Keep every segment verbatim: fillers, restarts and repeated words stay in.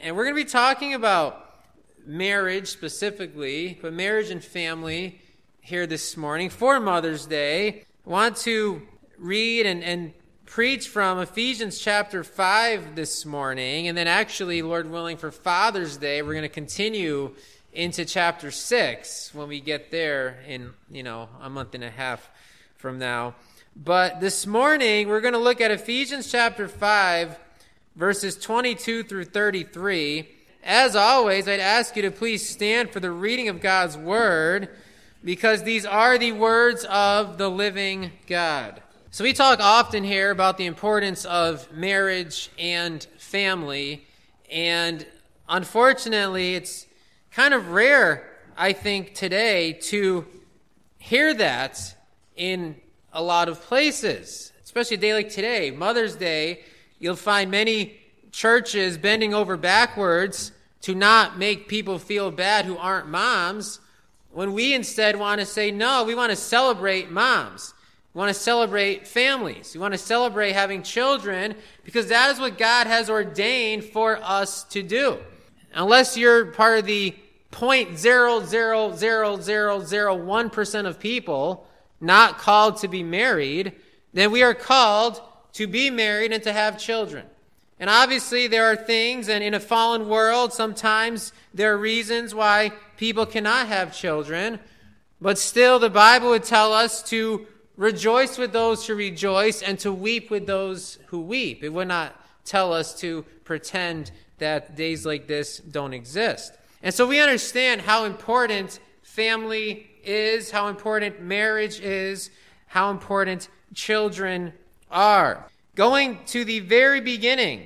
And we're going to be talking about marriage specifically, but marriage and family here this morning for Mother's Day. I want to read and, and preach from Ephesians chapter five this morning, and then actually, Lord willing, for Father's Day, we're going to continue into chapter six when we get there in, you know, a month and a half from now. But this morning, we're going to look at Ephesians chapter five, verses twenty-two through thirty-three. As always, I'd ask you to please stand for the reading of God's Word, because these are the words of the living God. So we talk often here about the importance of marriage and family, and unfortunately, it's kind of rare, I think, today to hear that in a lot of places, especially a day like today, Mother's Day. You'll find many churches bending over backwards to not make people feel bad who aren't moms, when we instead want to say, no, we want to celebrate moms. We want to celebrate families. We want to celebrate having children, because that is what God has ordained for us to do. Unless you're part of the zero point zero zero zero zero zero one percent of people not called to be married, then we are called to be married and to have children. And obviously there are things, and in a fallen world, sometimes there are reasons why people cannot have children, but still the Bible would tell us to rejoice with those who rejoice and to weep with those who weep. It would not tell us to pretend that days like this don't exist. And so we understand how important family is, how important marriage is, how important children are. Going to the very beginning,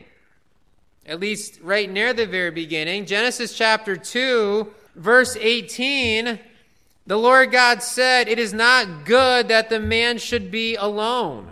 at least right near the very beginning, Genesis chapter two, verse eighteen, the Lord God said, "It is not good that the man should be alone.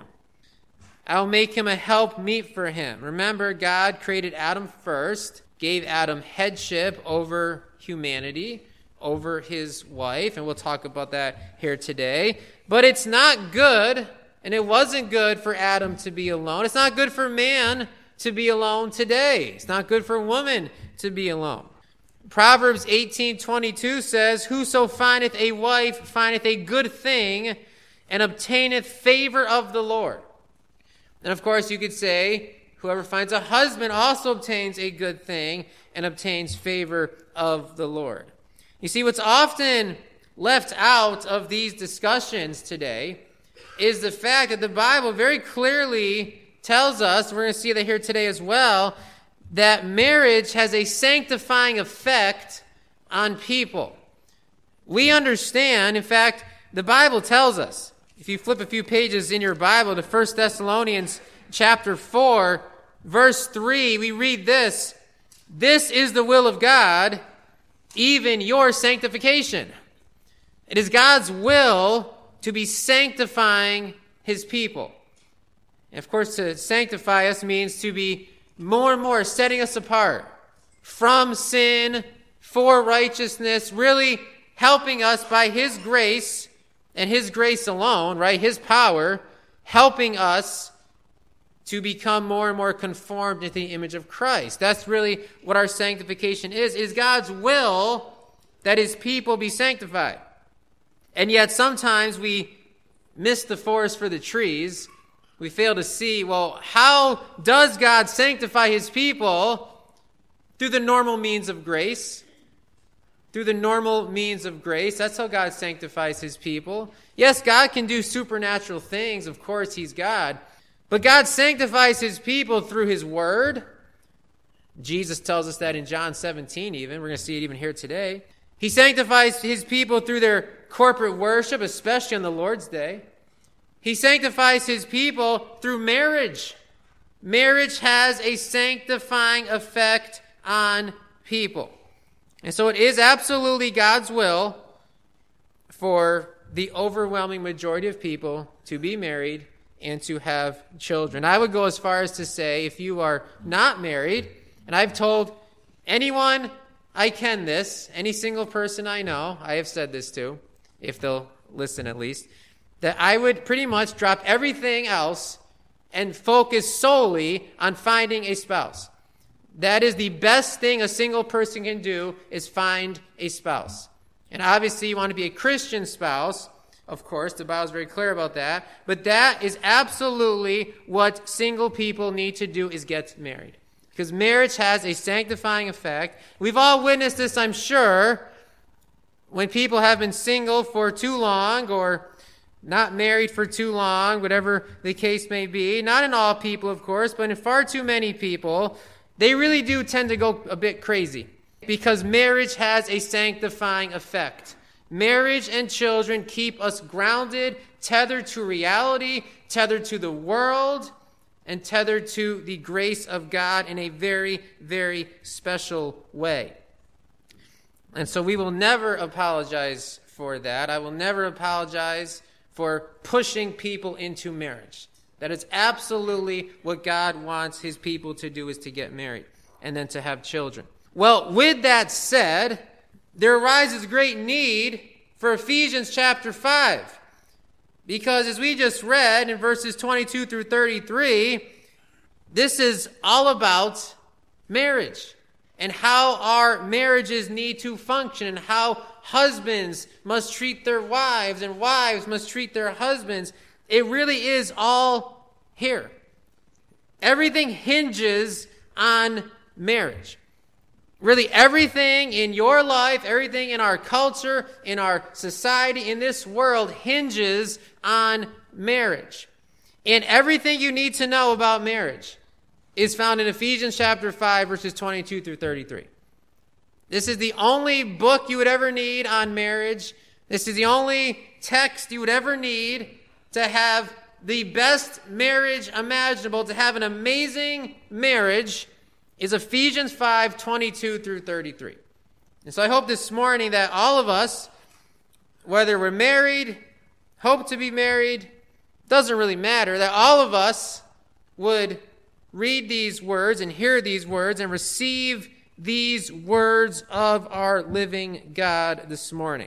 I'll make him a help meet for him." Remember, God created Adam first, gave Adam headship over humanity, over his wife, and we'll talk about that here today. But it's not good, and it wasn't good for Adam to be alone. It's not good for man to be alone today. It's not good for woman to be alone. Proverbs eighteen twenty-two says, "Whoso findeth a wife findeth a good thing, and obtaineth favor of the Lord." And of course you could say, whoever finds a husband also obtains a good thing and obtains favor of the Lord. You see, what's often left out of these discussions today is the fact that the Bible very clearly tells us, we're going to see that here today as well, that marriage has a sanctifying effect on people. We understand, in fact, the Bible tells us, if you flip a few pages in your Bible to First Thessalonians chapter four, verse three, we read this: "This is the will of God, even your sanctification." It is God's will to be sanctifying his people. And of course, to sanctify us means to be more and more setting us apart from sin for righteousness, really helping us by his grace and his grace alone, right? His power, helping us to become more and more conformed to the image of Christ. That's really what our sanctification is. It is God's will that his people be sanctified. And yet sometimes we miss the forest for the trees. We fail to see, well, how does God sanctify his people? Through the normal means of grace. Through the normal means of grace. That's how God sanctifies his people. Yes, God can do supernatural things. Of course, he's God. But God sanctifies his people through his word. Jesus tells us that in John seventeen even. We're going to see it even here today. He sanctifies his people through their corporate worship, especially on the Lord's Day. He sanctifies his people through marriage. Marriage has a sanctifying effect on people. And so it is absolutely God's will for the overwhelming majority of people to be married and to have children. I would go as far as to say, if you are not married, and I've told anyone I can this, any single person I know, I have said this to, if they'll listen at least, that I would pretty much drop everything else and focus solely on finding a spouse. That is the best thing a single person can do, is find a spouse. And obviously you want to be a Christian spouse. Of course, the Bible is very clear about that. But that is absolutely what single people need to do, is get married. Because marriage has a sanctifying effect. We've all witnessed this, I'm sure, when people have been single for too long or not married for too long, whatever the case may be. Not in all people, of course, but in far too many people, they really do tend to go a bit crazy. Because marriage has a sanctifying effect. Marriage and children keep us grounded, tethered to reality, tethered to the world, and tethered to the grace of God in a very, very special way. And so we will never apologize for that. I will never apologize for pushing people into marriage. That is absolutely what God wants his people to do, is to get married and then to have children. Well, with that said, there arises great need for Ephesians chapter five. Because as we just read in verses twenty-two through thirty-three, this is all about marriage and how our marriages need to function and how husbands must treat their wives and wives must treat their husbands. It really is all here. Everything hinges on marriage. Really, everything in your life, everything in our culture, in our society, in this world hinges on marriage. And everything you need to know about marriage is found in Ephesians chapter five, verses twenty-two through thirty-three. This is the only book you would ever need on marriage. This is the only text you would ever need to have the best marriage imaginable, to have an amazing marriage, is Ephesians five, twenty-two through thirty-three. And so I hope this morning that all of us, whether we're married, hope to be married, doesn't really matter, that all of us would read these words and hear these words and receive these words of our living God this morning.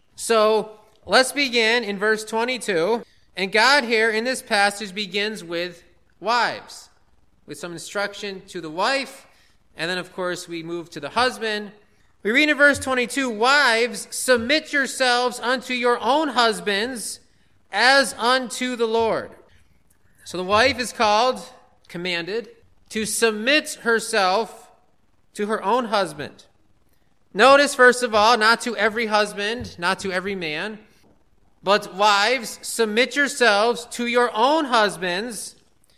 So let's begin in verse twenty-two. And God here in this passage begins with wives, with some instruction to the wife. And then, of course, we move to the husband. We read in verse twenty-two, "Wives, submit yourselves unto your own husbands as unto the Lord." So the wife is called, commanded, to submit herself to her own husband. Notice, first of all, not to every husband, not to every man, but wives, submit yourselves to your own husbands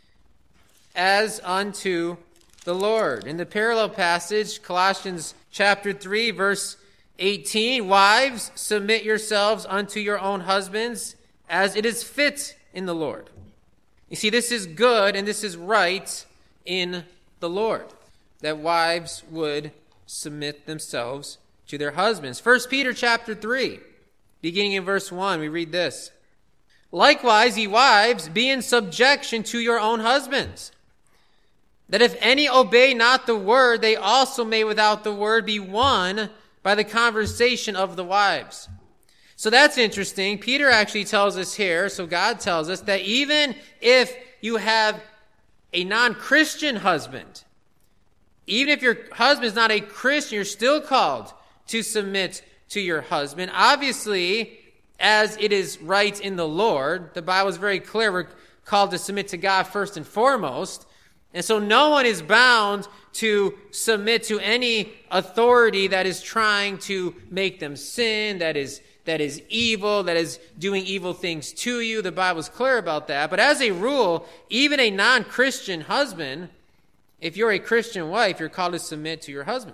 as unto the Lord. In the parallel passage, Colossians chapter three, verse eighteen, "Wives, submit yourselves unto your own husbands as it is fit in the Lord." You see, this is good and this is right in the Lord, that wives would submit themselves to their husbands. First Peter chapter three, beginning in verse one, we read this: "Likewise, ye wives, be in subjection to your own husbands, that if any obey not the word, they also may without the word be won by the conversation of the wives." So that's interesting. Peter actually tells us here, so God tells us, that even if you have a non-Christian husband, even if your husband is not a Christian, you're still called to submit to your husband. Obviously, as it is right in the Lord, the Bible is very clear, we're called to submit to God first and foremost. And so no one is bound to submit to any authority that is trying to make them sin, that is that is evil, that is doing evil things to you. The Bible is clear about that. But as a rule, even a non-Christian husband, if you're a Christian wife, you're called to submit to your husband.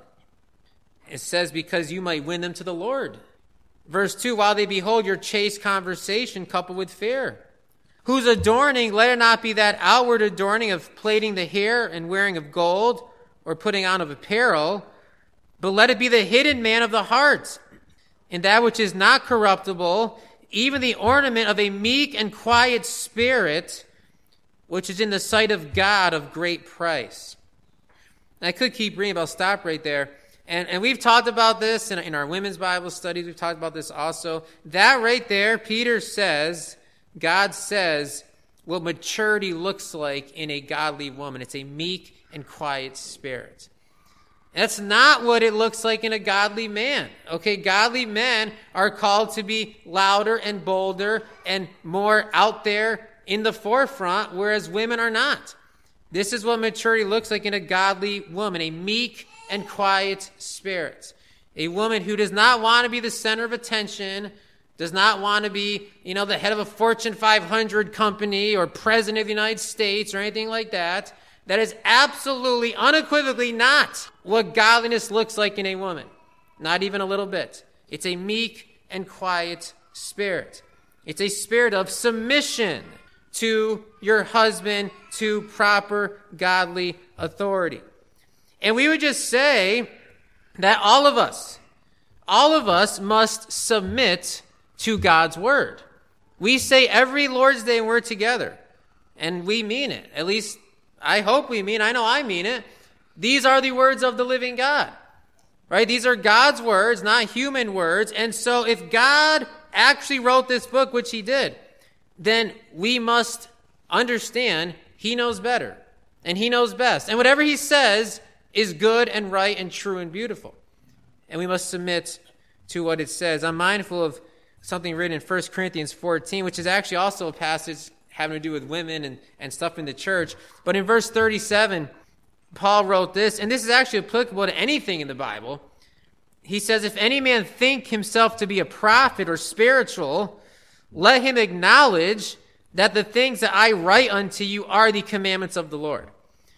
It says, because you might win them to the Lord. Verse two, "While they behold your chaste conversation coupled with fear, whose adorning, let it not be that outward adorning of plaiting the hair and wearing of gold or putting on of apparel, but let it be the hidden man of the heart, in that which is not corruptible, even the ornament of a meek and quiet spirit, which is in the sight of God of great price." And I could keep reading, but I'll stop right there. And, and we've talked about this in, in our women's Bible studies. We've talked about this also. That right there, Peter says, God says, what maturity looks like in a godly woman. It's a meek and quiet spirit. That's not what it looks like in a godly man. Okay, godly men are called to be louder and bolder and more out there in the forefront, whereas women are not. This is what maturity looks like in a godly woman, a meek and quiet spirit. A woman who does not want to be the center of attention, does not want to be, you know, the head of a Fortune five hundred company or president of the United States or anything like that. That is absolutely, unequivocally not what godliness looks like in a woman. Not even a little bit. It's a meek and quiet spirit. It's a spirit of submission to your husband, to proper godly authority. And we would just say that all of us, all of us must submit to God's word. We say every Lord's Day when we're together, and we mean it. At least I hope we mean, I know I mean it. These are the words of the living God, right? These are God's words, not human words. And so if God actually wrote this book, which he did, then we must understand he knows better and he knows best. And whatever he says is good and right and true and beautiful. And we must submit to what it says. I'm mindful of something written in First Corinthians fourteen, which is actually also a passage having to do with women and, and stuff in the church. But in verse thirty-seven, Paul wrote this, and this is actually applicable to anything in the Bible. He says, if any man think himself to be a prophet or spiritual, let him acknowledge that the things that I write unto you are the commandments of the Lord.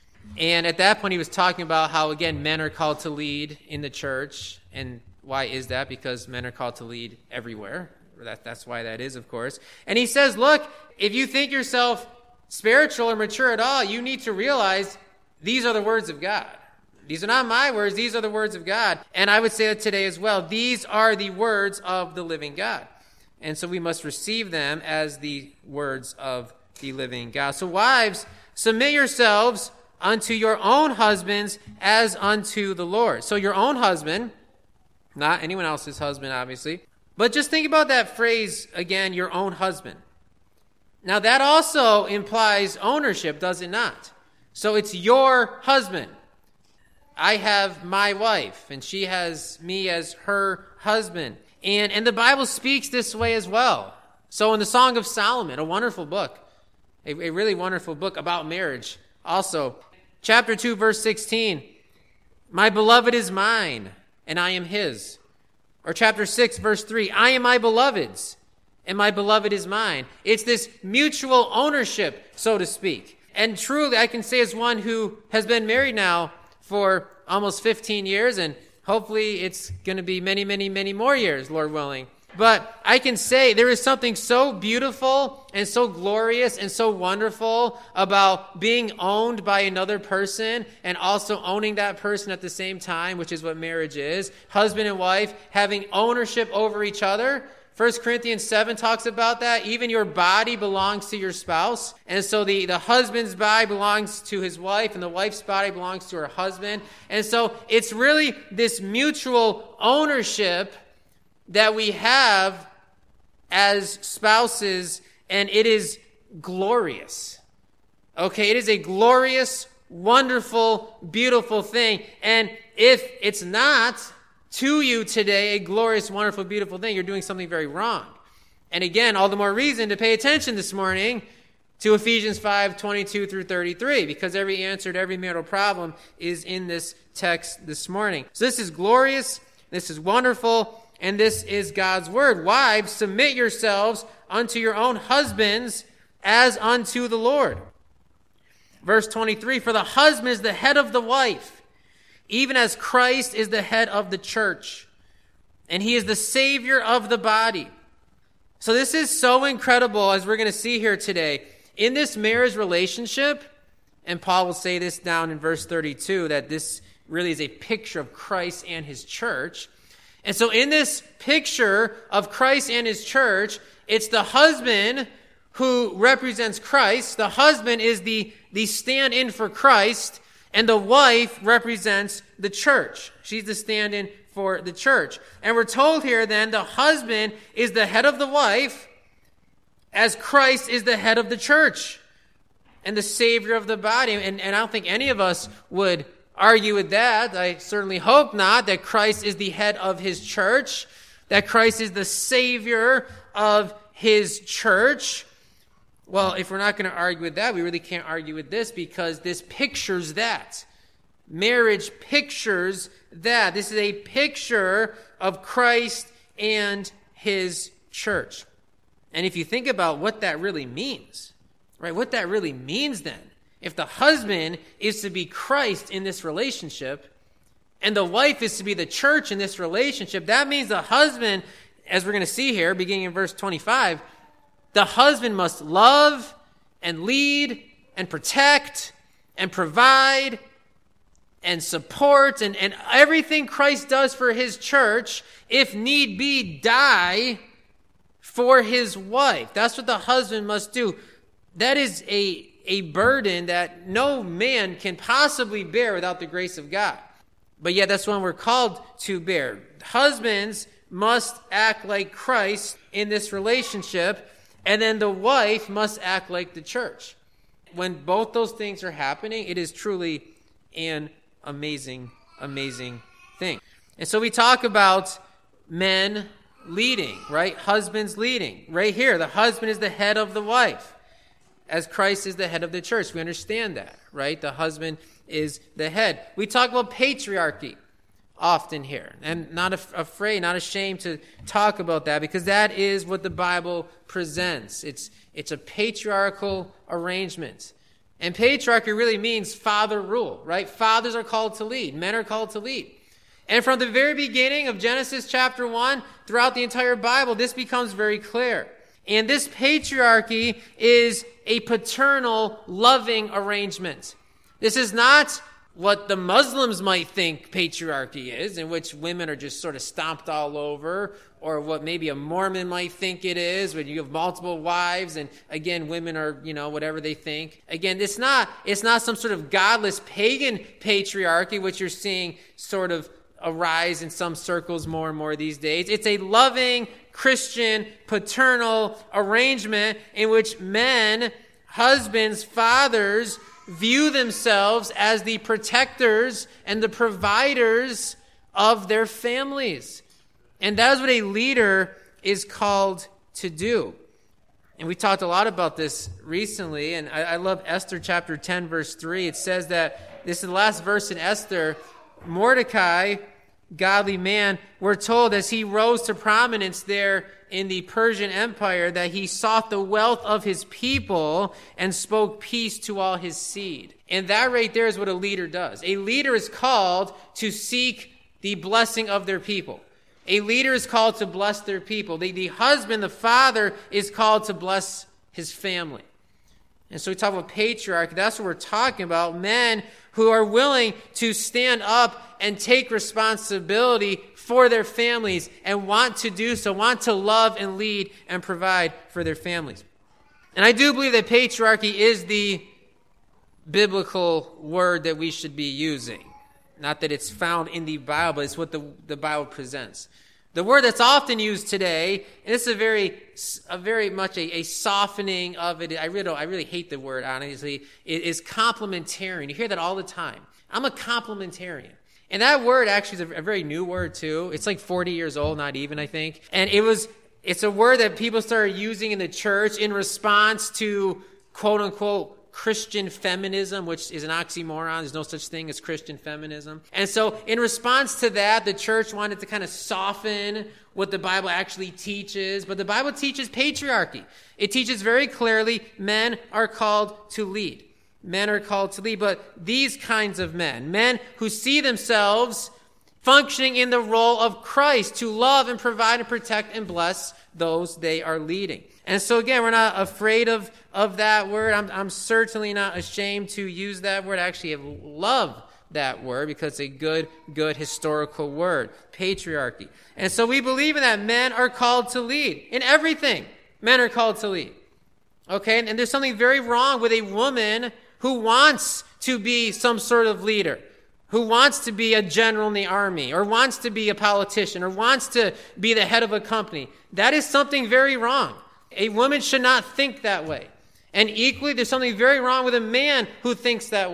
And at that point, he was talking about how, again, men are called to lead in the church. And why is that? Because men are called to lead everywhere. That, that's why that is, of course. And he says, look, if you think yourself spiritual or mature at all, you need to realize these are the words of God. These are not my words. These are the words of God. And I would say that today as well. These are the words of the living God. And so we must receive them as the words of the living God. So wives, submit yourselves unto your own husbands as unto the Lord. So your own husband, not anyone else's husband, obviously. But just think about that phrase again, your own husband. Now that also implies ownership, does it not? So it's your husband. I have my wife, and she has me as her husband. And, and the Bible speaks this way as well. So in the Song of Solomon, a wonderful book, a, a really wonderful book about marriage. Also, chapter two, verse sixteen, my beloved is mine, and I am his. Or chapter six, verse three, I am my beloved's, and my beloved is mine. It's this mutual ownership, so to speak. And truly, I can say as one who has been married now for almost fifteen years, and hopefully it's going to be many, many, many more years, Lord willing. But I can say there is something so beautiful and so glorious and so wonderful about being owned by another person and also owning that person at the same time, which is what marriage is. Husband and wife having ownership over each other. First Corinthians seven talks about that. Even your body belongs to your spouse. And so the, the husband's body belongs to his wife, and the wife's body belongs to her husband. And so it's really this mutual ownership that we have as spouses, and it is glorious. Okay, it is a glorious, wonderful, beautiful thing. And if it's not to you today a glorious, wonderful, beautiful thing, you're doing something very wrong. And again, all the more reason to pay attention this morning to Ephesians five, twenty-two through thirty-three, because every answer to every marital problem is in this text this morning. So this is glorious, this is wonderful, and this is God's word. Wives, submit yourselves unto your own husbands as unto the Lord. Verse twenty-three, for the husband is the head of the wife, even as Christ is the head of the church, and he is the Savior of the body. So this is so incredible, as we're going to see here today. In this marriage relationship, and Paul will say this down in verse thirty-two, that this really is a picture of Christ and his church. And so in this picture of Christ and his church, it's the husband who represents Christ. The husband is the, the stand-in for Christ, and the wife represents the church. She's the stand-in for the church. And we're told here then the husband is the head of the wife as Christ is the head of the church and the Savior of the body. And, and I don't think any of us would argue with that. I certainly hope not, that Christ is the head of his church, that Christ is the Savior of his church. Well, if we're not going to argue with that, we really can't argue with this, because this pictures that. Marriage pictures that. This is a picture of Christ and his church. And if you think about what that really means, right, what that really means then, if the husband is to be Christ in this relationship, and the wife is to be the church in this relationship, that means the husband, as we're going to see here, beginning in verse twenty-five, the husband must love and lead and protect and provide and support and, and everything Christ does for his church, if need be, die for his wife. That's what the husband must do. That is a, a burden that no man can possibly bear without the grace of God. But yet that's what we're called to bear. Husbands must act like Christ in this relationship, and then the wife must act like the church. When both those things are happening, it is truly an amazing, amazing thing. And so we talk about men leading, right? Husbands leading. Right here, the husband is the head of the wife, as Christ is the head of the church. We understand that, right? The husband is the head. We talk about patriarchy often here, and not af- afraid, not ashamed to talk about that, because that is what the Bible presents. It's it's a patriarchal arrangement. And patriarchy really means father rule, right? Fathers are called to lead. Men are called to lead. And from the very beginning of Genesis chapter one, throughout the entire Bible, this becomes very clear. And this patriarchy is a paternal, loving arrangement. This is not what the Muslims might think patriarchy is, in which women are just sort of stomped all over, or what maybe a Mormon might think it is, when you have multiple wives, and again, women are, you know, whatever they think. Again, it's not, it's not some sort of godless pagan patriarchy, which you're seeing sort of arise in some circles more and more these days. It's a loving, Christian, paternal arrangement in which men, husbands, fathers, view themselves as the protectors and the providers of their families. And that is what a leader is called to do. And we talked a lot about this recently, and I, I love Esther chapter ten, verse three. It says that, this is the last verse in Esther, Mordecai, godly man, we're told as he rose to prominence there in the Persian Empire, that he sought the wealth of his people and spoke peace to all his seed. And that right there is what a leader does. A leader is called to seek the blessing of their people. A leader is called to bless their people. The, the husband, the father, is called to bless his family. And so we talk about patriarchy. That's what we're talking about. Men who are willing to stand up and take responsibility for their families and want to do so, want to love and lead and provide for their families. And I do believe that patriarchy is the biblical word that we should be using. Not that it's found in the Bible, but it's what the, the Bible presents. The word that's often used today, and it's a very, a very much a, a softening of it. I really, don't, I really hate the word, honestly. It is complementarian. You hear that all the time. I'm a complementarian. And that word actually is a, a very new word too. It's like forty years old, not even, I think. And it was, it's a word that people started using in the church in response to quote unquote Christian feminism, which is an oxymoron. There's no such thing as Christian feminism. And so in response to that, the church wanted to kind of soften what the Bible actually teaches. But the Bible teaches patriarchy. It teaches very clearly men are called to lead. Men are called to lead. But these kinds of men, men who see themselves functioning in the role of Christ, to love and provide and protect and bless those they are leading. And so again, we're not afraid of, of that word. I'm, I'm certainly not ashamed to use that word. I actually love that word because it's a good, good historical word, patriarchy. And so we believe in that men are called to lead in everything. Men are called to lead. Okay, and there's something very wrong with a woman who wants to be some sort of leader, who wants to be a general in the army, or wants to be a politician, or wants to be the head of a company. That is something very wrong. A woman should not think that way. And equally, there's something very wrong with a man who thinks that way.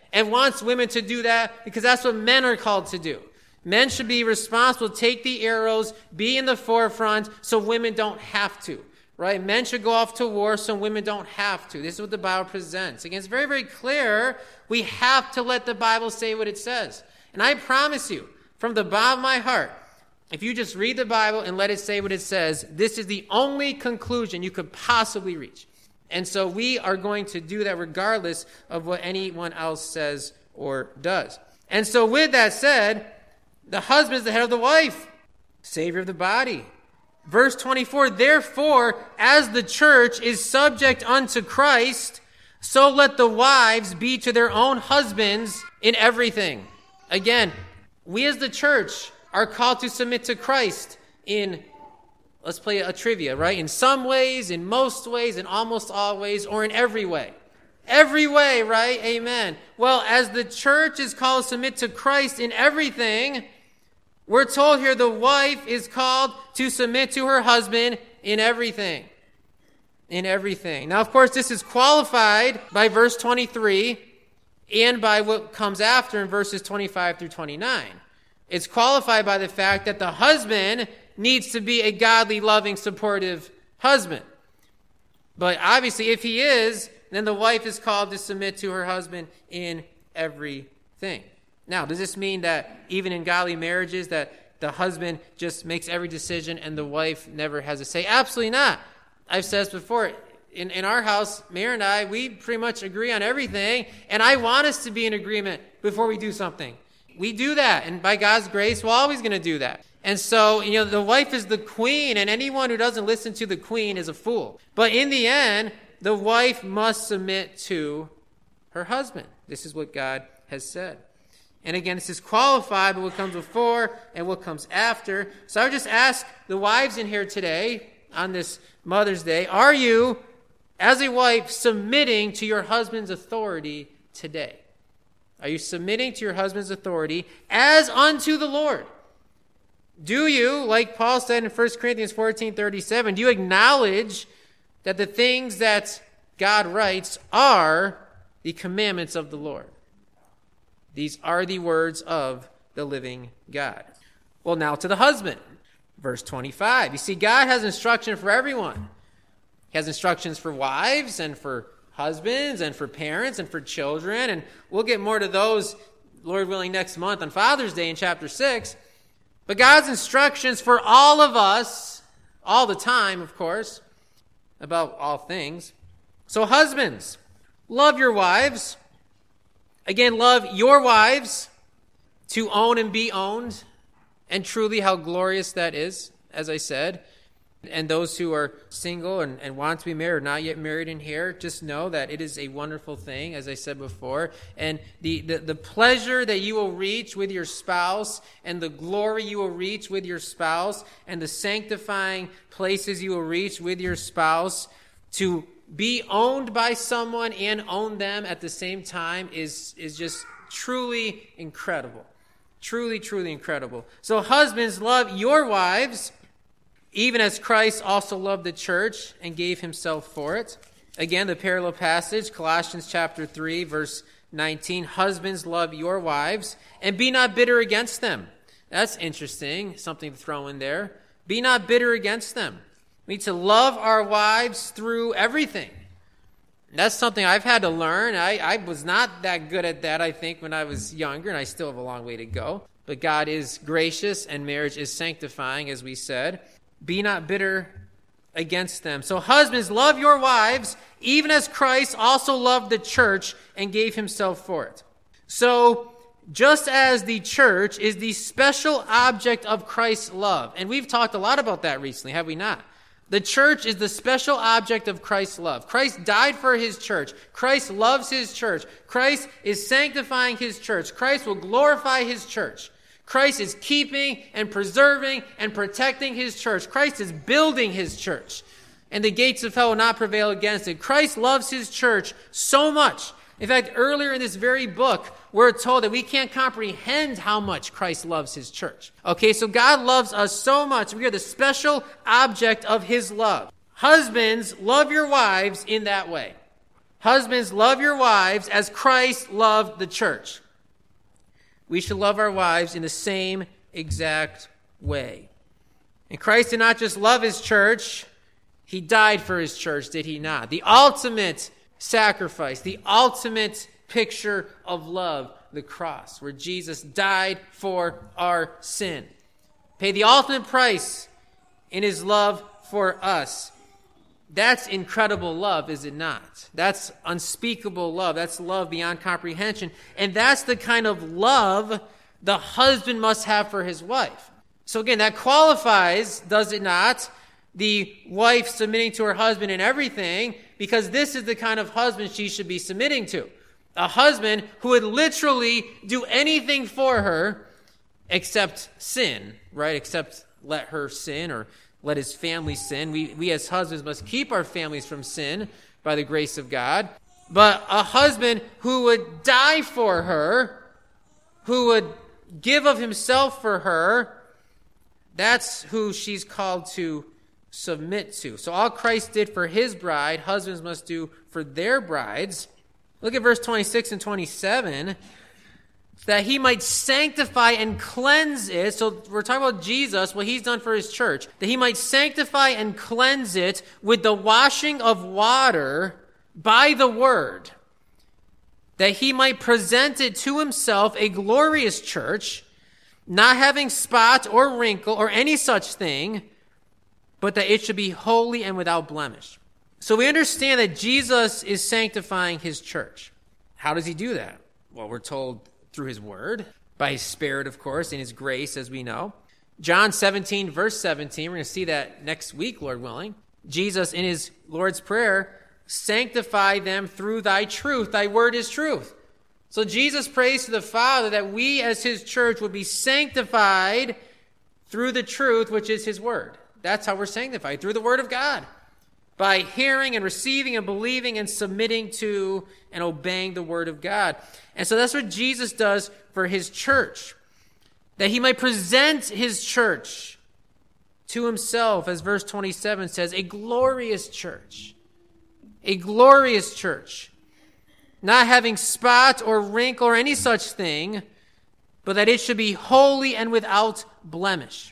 and wants women to do that because that's what men are called to do. Men should be responsible, take the arrows, be in the forefront so women don't have to, right? Men should go off to war so women don't have to. This is what the Bible presents. Again, it's very, very clear. We have to let the Bible say what it says. And I promise you, from the bottom of my heart, if you just read the Bible and let it say what it says, this is the only conclusion you could possibly reach. And so we are going to do that regardless of what anyone else says or does. And so with that said, the husband is the head of the wife, Savior of the body. Verse twenty-four, therefore, as the church is subject unto Christ, so let the wives be to their own husbands in everything. Again, we as the church are called to submit to Christ in, let's play a trivia, right? In some ways, in most ways, in almost all ways, or in every way. Every way, right? Amen. Well, as the church is called to submit to Christ in everything, we're told here the wife is called to submit to her husband in everything. In everything. Now, of course, this is qualified by verse twenty-three and by what comes after in verses twenty-five through twenty-nine. It's qualified by the fact that the husband needs to be a godly, loving, supportive husband. But obviously, if he is, then the wife is called to submit to her husband in everything. Now, does this mean that even in godly marriages that the husband just makes every decision and the wife never has a say? Absolutely not. I've said this before. In, in our house, Mary and I, we pretty much agree on everything, and I want us to be in agreement before we do something. We do that, and by God's grace, we're always going to do that. And so, you know, the wife is the queen, and anyone who doesn't listen to the queen is a fool. But in the end, the wife must submit to her husband. This is what God has said. And again, this is qualified by what comes before and what comes after. So I would just ask the wives in here today, on this Mother's Day, are you, as a wife, submitting to your husband's authority today? Are you submitting to your husband's authority as unto the Lord? Do you, like Paul said in First Corinthians fourteen thirty-seven, do you acknowledge that the things that God writes are the commandments of the Lord? These are the words of the living God. Well, now to the husband. Verse twenty-five. You see, God has instruction for everyone. He has instructions for wives and for husbands and for parents and for children. And we'll get more to those, Lord willing, next month on Father's Day in chapter six. But God's instructions for all of us, all the time, of course, about all things. So husbands, love your wives. Again, love your wives, to own and be owned. And truly how glorious that is, as I said. And those who are single and, and want to be married or not yet married in here, just know that it is a wonderful thing, as I said before. And the, the, the pleasure that you will reach with your spouse and the glory you will reach with your spouse and the sanctifying places you will reach with your spouse, to be owned by someone and own them at the same time is, is just truly incredible. Truly, truly incredible. So husbands, love your wives, even as Christ also loved the church and gave himself for it. Again, the parallel passage, Colossians chapter three, verse nineteen. Husbands, love your wives, and be not bitter against them. That's interesting, something to throw in there. Be not bitter against them. We need to love our wives through everything. That's something I've had to learn. I, I was not that good at that, I think, when I was younger, and I still have a long way to go. But God is gracious, and marriage is sanctifying, as we said. Be not bitter against them. So husbands, love your wives, even as Christ also loved the church and gave himself for it. So just as the church is the special object of Christ's love, and we've talked a lot about that recently, have we not? The church is the special object of Christ's love. Christ died for his church. Christ loves his church. Christ is sanctifying his church. Christ will glorify his church. Christ is keeping and preserving and protecting his church. Christ is building his church. And the gates of hell will not prevail against it. Christ loves his church so much. In fact, earlier in this very book, we're told that we can't comprehend how much Christ loves his church. Okay, so God loves us so much. We are the special object of his love. Husbands, love your wives in that way. Husbands, love your wives as Christ loved the church. We should love our wives in the same exact way. And Christ did not just love his church, he died for his church, did he not? The ultimate sacrifice, the ultimate picture of love, the cross, where Jesus died for our sin. Paid the ultimate price in his love for us. That's incredible love, is it not? That's unspeakable love. That's love beyond comprehension. And that's the kind of love the husband must have for his wife. So again, that qualifies, does it not, the wife submitting to her husband in everything, because this is the kind of husband she should be submitting to. A husband who would literally do anything for her except sin, right? Except let her sin or let his family sin. We, we as husbands must keep our families from sin by the grace of God. But a husband who would die for her, who would give of himself for her, that's who she's called to submit to. So all Christ did for his bride, husbands must do for their brides. Look at verse twenty-six and twenty-seven. That he might sanctify and cleanse it. So we're talking about Jesus, what he's done for his church. That he might sanctify and cleanse it with the washing of water by the word. That he might present it to himself a glorious church, not having spot or wrinkle or any such thing, but that it should be holy and without blemish. So we understand that Jesus is sanctifying his church. How does he do that? Well, we're told through his word, by his Spirit, of course, in his grace, as we know. John seventeen, verse seventeen, we're going to see that next week, Lord willing. Jesus, in his Lord's Prayer, sanctify them through thy truth. Thy word is truth. So Jesus prays to the Father that we as his church would be sanctified through the truth, which is his word. That's how we're sanctified, through the word of God. By hearing and receiving and believing and submitting to and obeying the word of God. And so that's what Jesus does for his church. That he might present his church to himself, as verse twenty-seven says, a glorious church. A glorious church. Not having spot or wrinkle or any such thing, but that it should be holy and without blemish.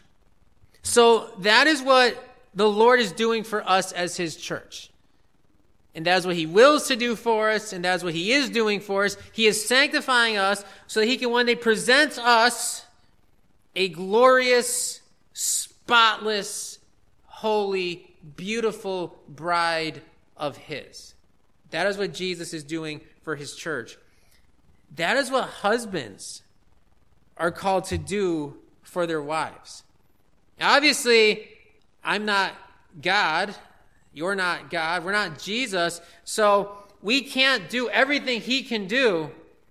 So that is what the Lord is doing for us as his church. And that's what he wills to do for us, and that's what he is doing for us. He is sanctifying us so that he can one day present us a glorious, spotless, holy, beautiful bride of his. That is what Jesus is doing for his church. That is what husbands are called to do for their wives. Now, obviously, I'm not God. You're not God. We're not Jesus. So we can't do everything he can do.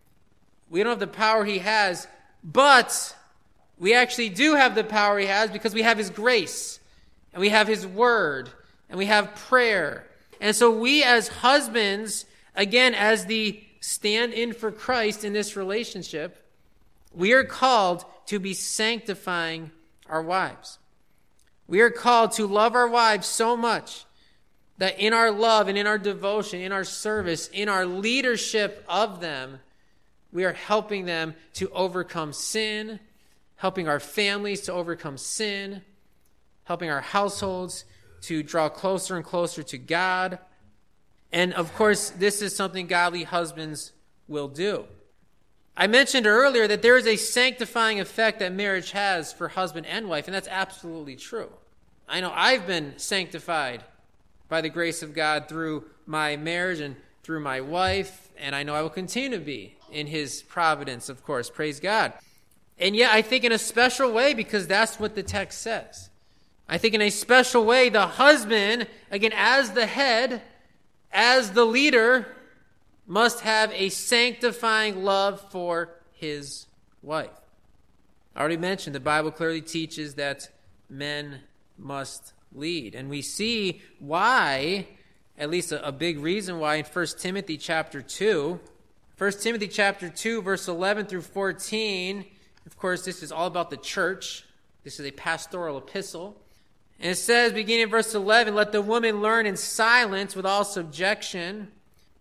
We don't have the power he has. But we actually do have the power he has because we have his grace. And we have his word. And we have prayer. And so we as husbands, again, as the stand-in for Christ in this relationship, we are called to be sanctifying our wives. We are called to love our wives so much that in our love and in our devotion, in our service, in our leadership of them, we are helping them to overcome sin, helping our families to overcome sin, helping our households to draw closer and closer to God. And of course, this is something godly husbands will do. I mentioned earlier that there is a sanctifying effect that marriage has for husband and wife, and that's absolutely true. I know I've been sanctified by the grace of God through my marriage and through my wife, and I know I will continue to be in his providence, of course. Praise God. And yet I think in a special way, because that's what the text says. I think in a special way, the husband, again, as the head, as the leader, must have a sanctifying love for his wife. I already mentioned the Bible clearly teaches that men must lead. And we see why, at least a, a big reason why in First Timothy chapter two. First Timothy chapter two, verse eleven through fourteen. Of course, this is all about the church. This is a pastoral epistle. And it says, beginning in verse eleven, let the woman learn in silence with all subjection.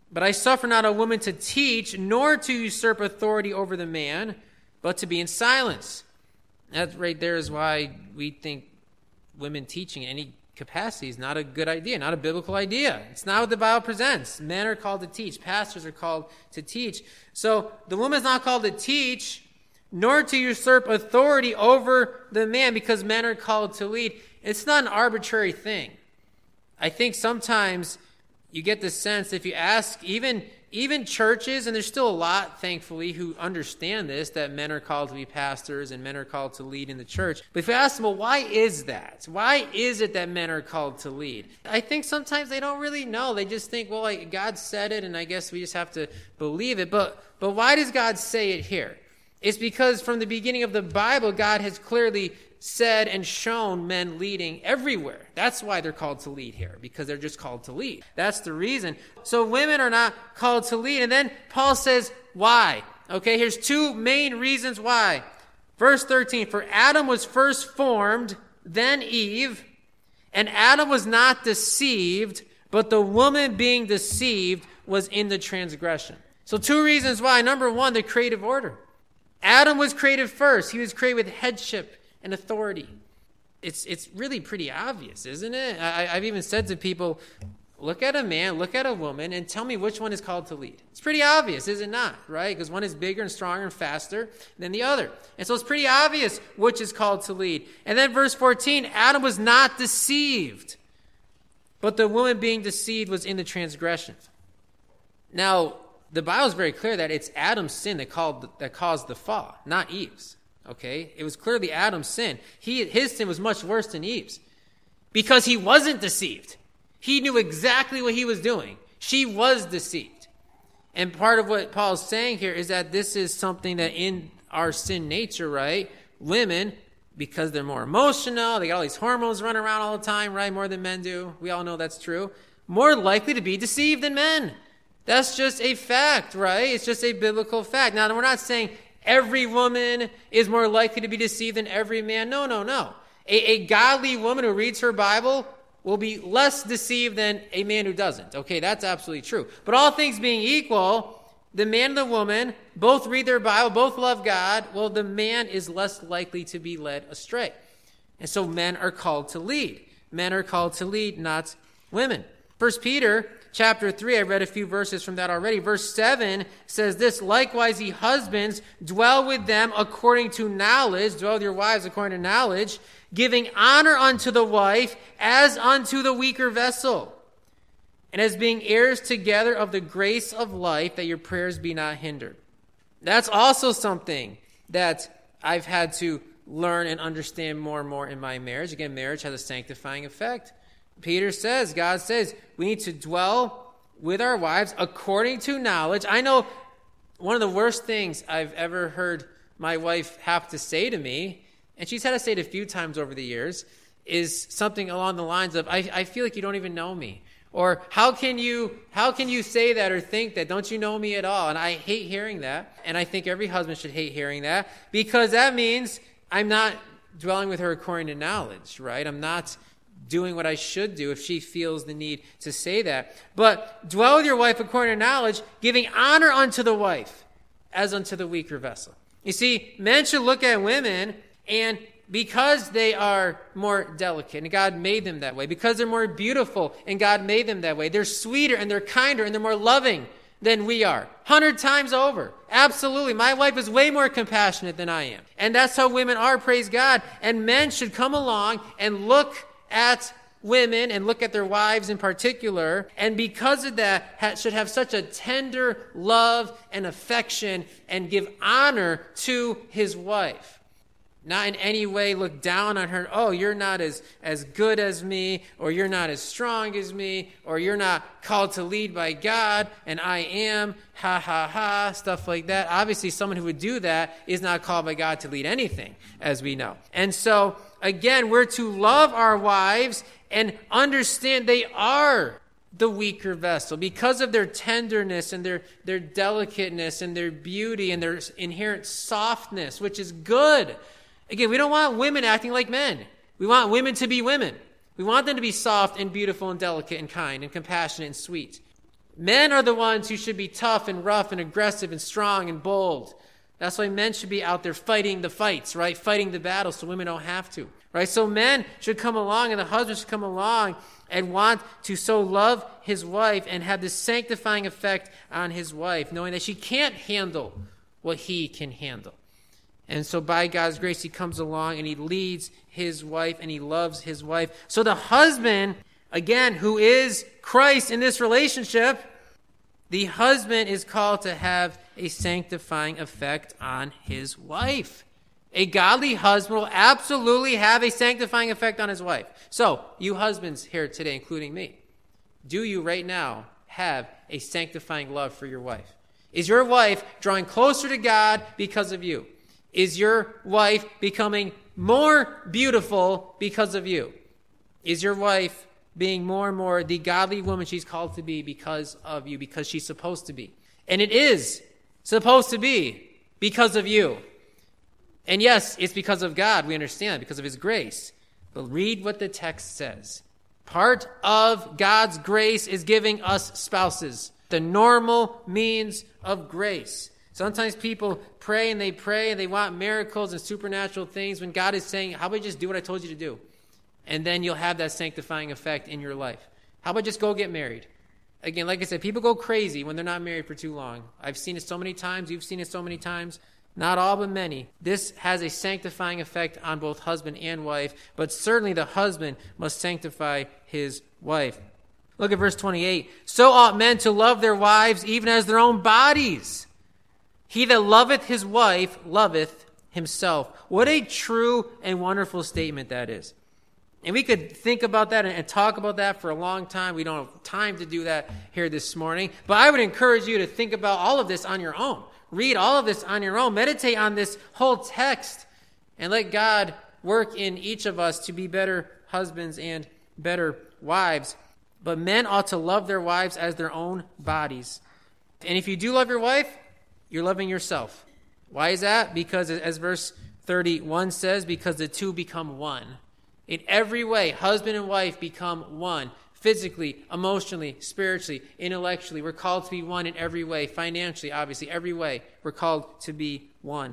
But I suffer not a woman to teach, nor to usurp authority over the man, but to be in silence. That right there is why we think women teaching in any capacity is not a good idea, not a biblical idea. It's not what the Bible presents. Men are called to teach. Pastors are called to teach. So the woman's not called to teach, nor to usurp authority over the man, because men are called to lead. It's not an arbitrary thing. I think sometimes you get the sense, if you ask even, even churches, and there's still a lot, thankfully, who understand this, that men are called to be pastors and men are called to lead in the church. But if you ask them, well, why is that? Why is it that men are called to lead? I think sometimes they don't really know. They just think, well, like, God said it, and I guess we just have to believe it. But, but why does God say it here? It's because from the beginning of the Bible, God has clearly said and shown men leading everywhere. That's why they're called to lead here, because they're just called to lead. That's the reason. So women are not called to lead. And then Paul says, why? Okay, here's two main reasons why. Verse thirteen, for Adam was first formed, then Eve, and Adam was not deceived, but the woman being deceived was in the transgression. So two reasons why. Number one, the creative order. Adam was created first. He was created with headship and authority. It's it's really pretty obvious, isn't it? I, I've even said to people, look at a man, look at a woman, and tell me which one is called to lead. It's pretty obvious, is it not? Right? Because one is bigger and stronger and faster than the other. And so it's pretty obvious which is called to lead. And then verse fourteen, Adam was not deceived, but the woman being deceived was in the transgression. Now, the Bible is very clear that it's Adam's sin that, called, that caused the fall, not Eve's. Okay? It was clearly Adam's sin. He, his sin was much worse than Eve's because he wasn't deceived. He knew exactly what he was doing. She was deceived. And part of what Paul's saying here is that this is something that in our sin nature, right, women, because they're more emotional, they got all these hormones running around all the time, right, more than men do. We all know that's true. More likely to be deceived than men. That's just a fact, right? It's just a biblical fact. Now, we're not saying every woman is more likely to be deceived than every man. No, no, no. A, a godly woman who reads her Bible will be less deceived than a man who doesn't. Okay, that's absolutely true. But all things being equal, the man and the woman both read their Bible, both love God. Well, the man is less likely to be led astray. And so men are called to lead. Men are called to lead, not women. First Peter chapter three, I read a few verses from that already. Verse seven says this, likewise ye husbands, dwell with them according to knowledge, dwell with your wives according to knowledge, giving honor unto the wife as unto the weaker vessel, and as being heirs together of the grace of life, that your prayers be not hindered. That's also something that I've had to learn and understand more and more in my marriage. Again, marriage has a sanctifying effect. Peter says, God says, we need to dwell with our wives according to knowledge. I know one of the worst things I've ever heard my wife have to say to me, and she's had to say it a few times over the years, is something along the lines of, I, I feel like you don't even know me. Or how can you how can you say that or think that? Don't you know me at all? And I hate hearing that. And I think every husband should hate hearing that, because that means I'm not dwelling with her according to knowledge, right? I'm not doing what I should do if she feels the need to say that. But dwell with your wife according to knowledge, giving honor unto the wife as unto the weaker vessel. You see, men should look at women, and because they are more delicate, and God made them that way, because they're more beautiful, and God made them that way, they're sweeter, and they're kinder, and they're more loving than we are. Hundred times over. Absolutely. My wife is way more compassionate than I am. And that's how women are, praise God. And men should come along and look at women and look at their wives in particular, and because of that ha- should have such a tender love and affection and give honor to his wife. Not in any way look down on her. Oh, you're not as, as good as me, or you're not as strong as me, or you're not called to lead by God, and I am, ha, ha, ha, stuff like that. Obviously, someone who would do that is not called by God to lead anything, as we know. And so, again, we're to love our wives and understand they are the weaker vessel because of their tenderness and their, their delicateness and their beauty and their inherent softness, which is good. Again, we don't want women acting like men. We want women to be women. We want them to be soft and beautiful and delicate and kind and compassionate and sweet. Men are the ones who should be tough and rough and aggressive and strong and bold. That's why men should be out there fighting the fights, right? Fighting the battles so women don't have to, right? So men should come along and the husband should come along and want to so love his wife and have this sanctifying effect on his wife, knowing that she can't handle what he can handle. And so by God's grace, he comes along and he leads his wife and he loves his wife. So the husband, again, who is Christ in this relationship, the husband is called to have a sanctifying effect on his wife. A godly husband will absolutely have a sanctifying effect on his wife. So, you husbands here today, including me, do you right now have a sanctifying love for your wife? Is your wife drawing closer to God because of you? Is your wife becoming more beautiful because of you? Is your wife being more and more the godly woman she's called to be because of you, because she's supposed to be? And it is supposed to be because of you. And yes, it's because of God, we understand, because of his grace. But read what the text says. Part of God's grace is giving us spouses, the normal means of grace. Sometimes people pray and they pray and they want miracles and supernatural things when God is saying, how about you just do what I told you to do? And then you'll have that sanctifying effect in your life. How about just go get married? Again, like I said, people go crazy when they're not married for too long. I've seen it so many times. You've seen it so many times. Not all, but many. This has a sanctifying effect on both husband and wife, but certainly the husband must sanctify his wife. Look at verse twenty-eight. So ought men to love their wives even as their own bodies. He that loveth his wife loveth himself. What a true and wonderful statement that is. And we could think about that and talk about that for a long time. We don't have time to do that here this morning. But I would encourage you to think about all of this on your own. Read all of this on your own. Meditate on this whole text and let God work in each of us to be better husbands and better wives. But men ought to love their wives as their own bodies. And if you do love your wife, you're loving yourself. Why is that? Because as verse thirty-one says, because the two become one. In every way, husband and wife become one. Physically, emotionally, spiritually, intellectually. We're called to be one in every way. Financially, obviously, every way. We're called to be one.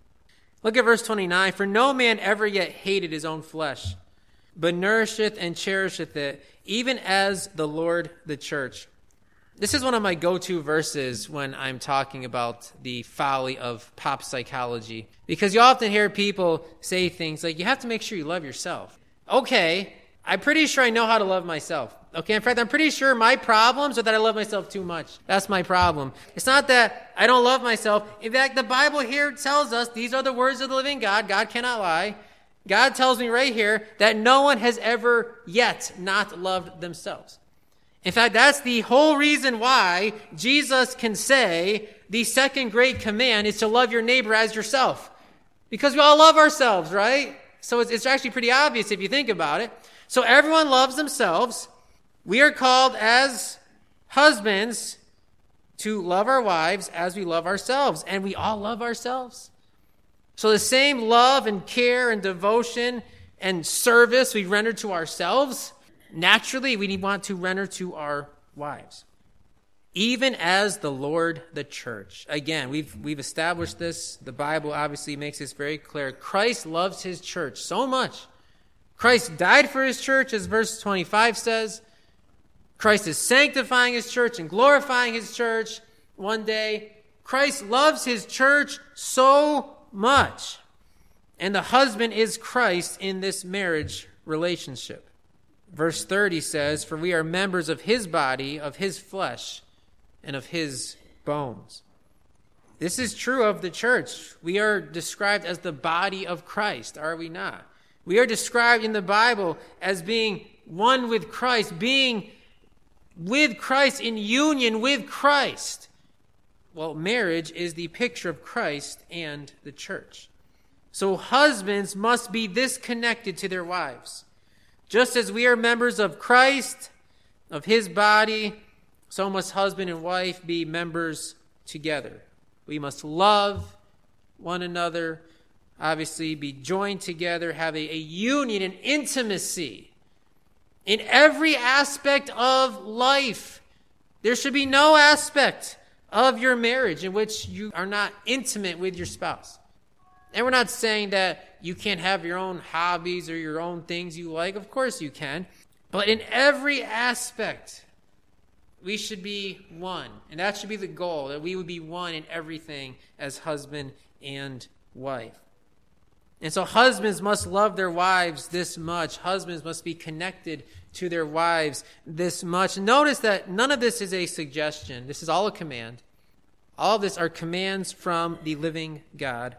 Look at verse twenty-nine. For no man ever yet hated his own flesh, but nourisheth and cherisheth it, even as the Lord the church. This is one of my go-to verses when I'm talking about the folly of pop psychology. Because you often hear people say things like, you have to make sure you love yourself. Okay, I'm pretty sure I know how to love myself. Okay, in fact, I'm pretty sure my problems are that I love myself too much. That's my problem. It's not that I don't love myself. In fact, the Bible here tells us, these are the words of the living God. God cannot lie. God tells me right here that no one has ever yet not loved themselves. In fact, that's the whole reason why Jesus can say the second great command is to love your neighbor as yourself. Because we all love ourselves, right? So it's, it's actually pretty obvious if you think about it. So everyone loves themselves. We are called as husbands to love our wives as we love ourselves. And we all love ourselves. So the same love and care and devotion and service we render to ourselves, naturally we want to render to our wives. Even as the Lord the church. Again, we've we've established this. The Bible obviously makes this very clear. Christ loves his church so much. Christ died for his church, as verse twenty-five says. Christ is sanctifying his church and glorifying his church one day. Christ loves his church so much. And the husband is Christ in this marriage relationship. Verse thirty says, for we are members of his body, of his flesh, and of his bones. This is true of the church. We are described as the body of Christ, are we not? We are described in the Bible as being one with Christ, being with Christ, in union with Christ. Well, marriage is the picture of Christ and the church. So husbands must be this connected to their wives. Just as we are members of Christ, of his body, so must husband and wife be members together. We must love one another, obviously be joined together, have a, a union, an intimacy in every aspect of life. There should be no aspect of your marriage in which you are not intimate with your spouse. And we're not saying that you can't have your own hobbies or your own things you like. Of course you can. But in every aspect, we should be one. And that should be the goal, that we would be one in everything as husband and wife. And so husbands must love their wives this much. Husbands must be connected to their wives this much. Notice that none of this is a suggestion. This is all a command. All of this are commands from the living God.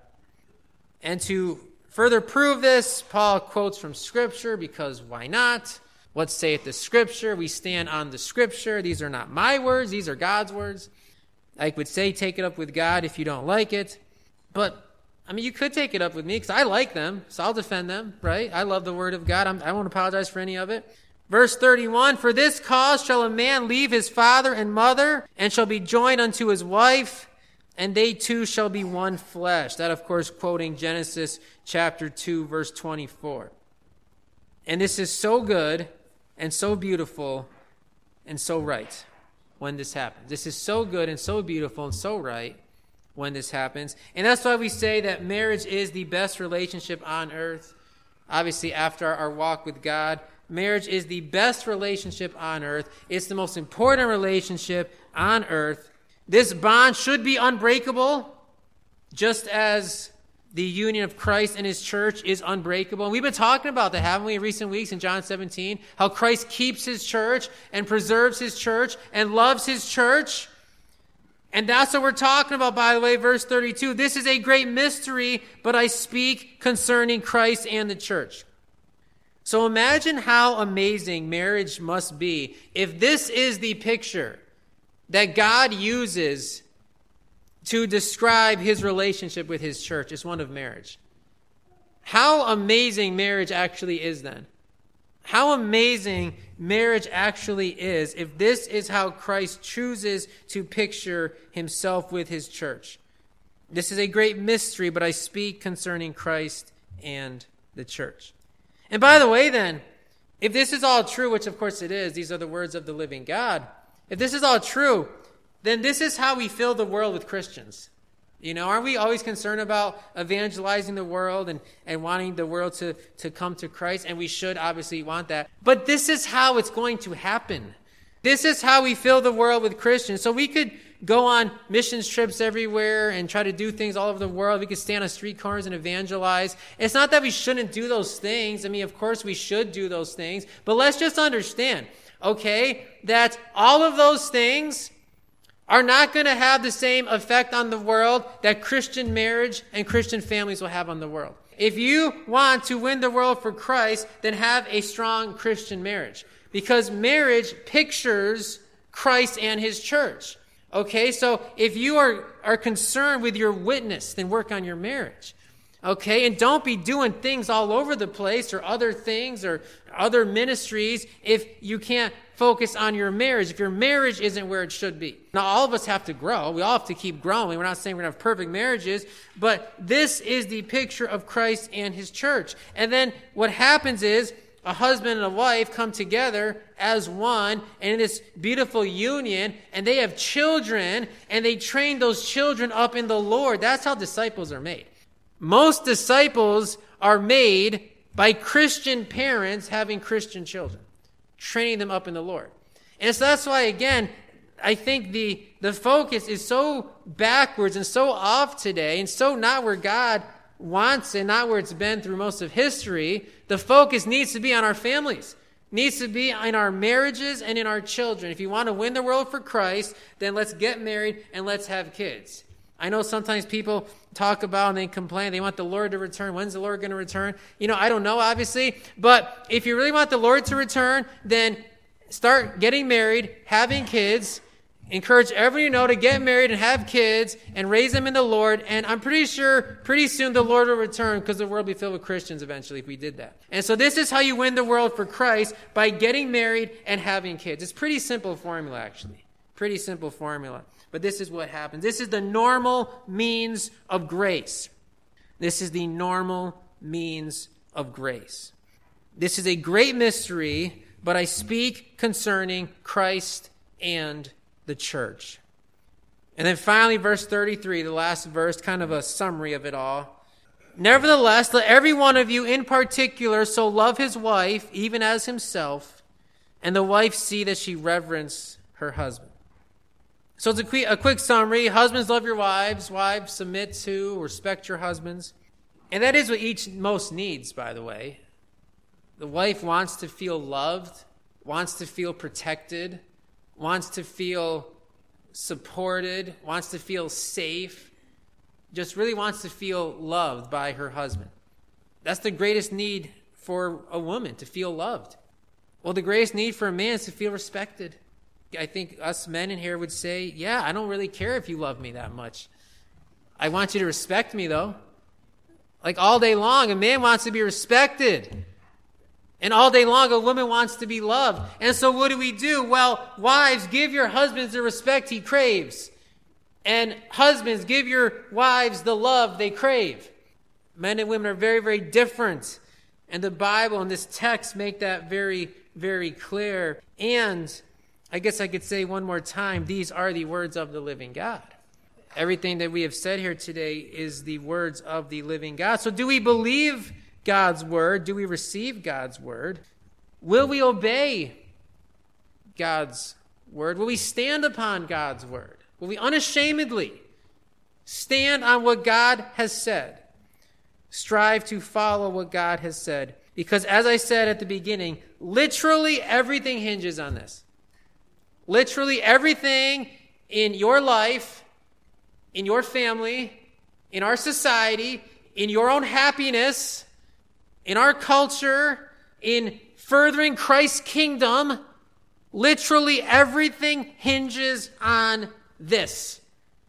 And to further prove this, Paul quotes from Scripture, because why not? What saith the Scripture? We stand on the Scripture. These are not my words. These are God's words. I would say take it up with God if you don't like it. But I mean, you could take it up with me because I like them, so I'll defend them, right? I love the word of God. I'm, I won't apologize for any of it. Verse thirty-one, for this cause shall a man leave his father and mother, and shall be joined unto his wife, and they two shall be one flesh. That, of course, quoting Genesis chapter two, verse twenty-four. And this is so good and so beautiful and so right when this happens. This is so good and so beautiful and so right when this happens. And that's why we say that marriage is the best relationship on earth. Obviously, after our walk with God, marriage is the best relationship on earth. It's the most important relationship on earth. This bond should be unbreakable, just as the union of Christ and his church is unbreakable. And we've been talking about that, haven't we, in recent weeks in John seventeen, how Christ keeps his church and preserves his church and loves his church. And that's what we're talking about, by the way, verse thirty-two. This is a great mystery, but I speak concerning Christ and the church. So imagine how amazing marriage must be if this is the picture that God uses to describe his relationship with his church. It's one of marriage. How amazing marriage actually is then. How amazing marriage actually is if this is how Christ chooses to picture himself with his church. This is a great mystery, but I speak concerning Christ and the church. And by the way then, if this is all true, which of course it is, these are the words of the living God. If this is all true, then this is how we fill the world with Christians. You know, aren't we always concerned about evangelizing the world and, and wanting the world to, to come to Christ? And we should obviously want that. But this is how it's going to happen. This is how we fill the world with Christians. So we could go on missions trips everywhere and try to do things all over the world. We could stand on street corners and evangelize. It's not that we shouldn't do those things. I mean, of course we should do those things. But let's just understand, okay, that all of those things are not going to have the same effect on the world that Christian marriage and Christian families will have on the world. If you want to win the world for Christ, then have a strong Christian marriage. Because marriage pictures Christ and his church. Okay, so if you are, are concerned with your witness, then work on your marriage. Okay, and don't be doing things all over the place or other things or other ministries if you can't focus on your marriage, if your marriage isn't where it should be. Now, all of us have to grow. We all have to keep growing. We're not saying we're going to have perfect marriages, but this is the picture of Christ and his church. And then what happens is a husband and a wife come together as one and in this beautiful union, and they have children, and they train those children up in the Lord. That's how disciples are made. Most disciples are made by Christian parents having Christian children, training them up in the Lord. And so that's why, again, I think the, the focus is so backwards and so off today and so not where God wants and not where it's been through most of history. The focus needs to be on our families, needs to be in our marriages and in our children. If you want to win the world for Christ, then let's get married and let's have kids. I know sometimes people talk about and they complain, they want the Lord to return. When's the Lord going to return? You know, I don't know, obviously. But if you really want the Lord to return, then start getting married, having kids. Encourage everyone you know to get married and have kids and raise them in the Lord. And I'm pretty sure pretty soon the Lord will return because the world will be filled with Christians eventually if we did that. And so this is how you win the world for Christ, by getting married and having kids. It's a pretty simple formula, actually. Pretty simple formula. But this is what happens. This is the normal means of grace. This is the normal means of grace. This is a great mystery, but I speak concerning Christ and the church. And then finally, verse thirty-three, the last verse, kind of a summary of it all. Nevertheless, let every one of you in particular so love his wife, even as himself, and the wife see that she reverence her husband. So it's a quick, a quick summary. Husbands, love your wives. Wives, submit to, respect your husbands. And that is what each most needs, by the way. The wife wants to feel loved, wants to feel protected, wants to feel supported, wants to feel safe, just really wants to feel loved by her husband. That's the greatest need for a woman, to feel loved. Well, the greatest need for a man is to feel respected. I think us men in here would say, yeah, I don't really care if you love me that much. I want you to respect me, though. Like all day long, a man wants to be respected. And all day long, a woman wants to be loved. And so what do we do? Well, wives, give your husbands the respect he craves. And husbands, give your wives the love they crave. Men and women are very, very different. And the Bible and this text make that very, very clear. And I guess I could say one more time, these are the words of the living God. Everything that we have said here today is the words of the living God. So do we believe God's word? Do we receive God's word? Will we obey God's word? Will we stand upon God's word? Will we unashamedly stand on what God has said? Strive to follow what God has said. Because as I said at the beginning, literally everything hinges on this. Literally everything in your life, in your family, in our society, in your own happiness, in our culture, in furthering Christ's kingdom, literally everything hinges on this.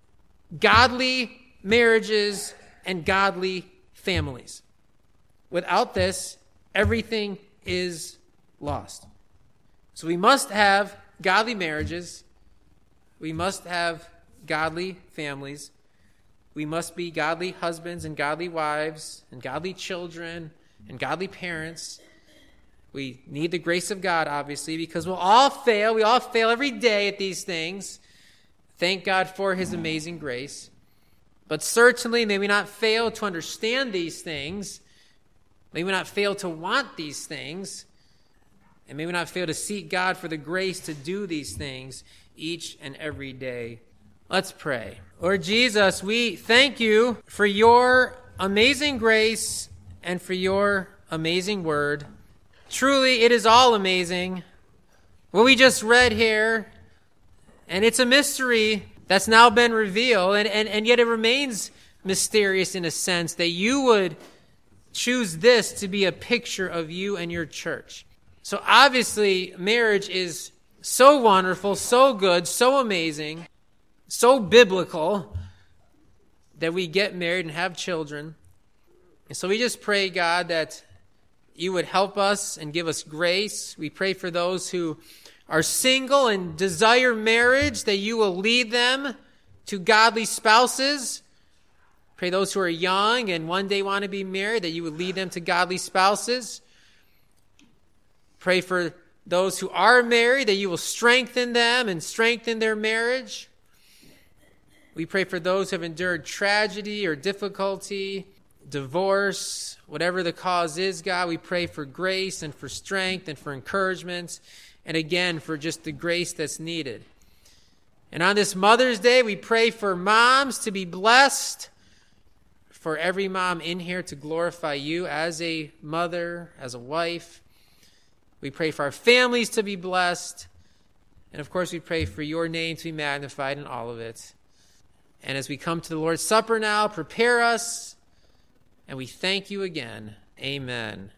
Godly marriages and godly families. Without this, everything is lost. So we must have godly marriages. We must have godly families. We must be godly husbands and godly wives and godly children and godly parents. We need the grace of God, obviously, because we'll all fail. We all fail every day at these things. Thank God for his amazing grace. But certainly may we not fail to understand these things. May we not fail to want these things. And may we not fail to seek God for the grace to do these things each and every day. Let's pray. Lord Jesus, we thank you for your amazing grace and for your amazing word. Truly, it is all amazing. What we just read here, and it's a mystery that's now been revealed, and, and, and yet it remains mysterious in a sense that you would choose this to be a picture of you and your church. So obviously, marriage is so wonderful, so good, so amazing, so biblical that we get married and have children. And so we just pray, God, that you would help us and give us grace. We pray for those who are single and desire marriage, that you will lead them to godly spouses. Pray those who are young and one day want to be married, that you would lead them to godly spouses. Pray for those who are married, that you will strengthen them and strengthen their marriage. We pray for those who have endured tragedy or difficulty, divorce, whatever the cause is, God. We pray for grace and for strength and for encouragement, and again, for just the grace that's needed. And on this Mother's Day, we pray for moms to be blessed, for every mom in here to glorify you as a mother, as a wife. We pray for our families to be blessed. And of course, we pray for your name to be magnified in all of it. And as we come to the Lord's Supper now, prepare us. And we thank you again. Amen.